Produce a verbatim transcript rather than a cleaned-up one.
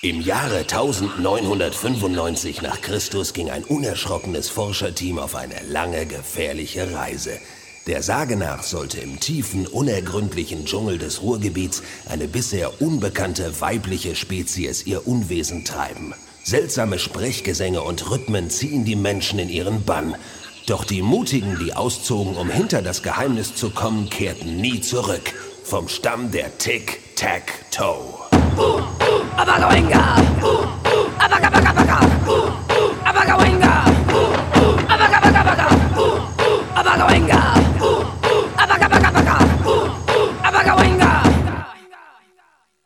Im Jahre eintausendneunhundertfünfundneunzig nach Christus ging ein unerschrockenes Forscherteam auf eine lange, gefährliche Reise. Der Sage nach sollte im tiefen, unergründlichen Dschungel des Ruhrgebiets eine bisher unbekannte weibliche Spezies ihr Unwesen treiben. Seltsame Sprechgesänge und Rhythmen ziehen die Menschen in ihren Bann. Doch die Mutigen, die auszogen, um hinter das Geheimnis zu kommen, kehrten nie zurück. Vom Stamm der Tic-Tac-Toe. Uh, uh, Abagoinga!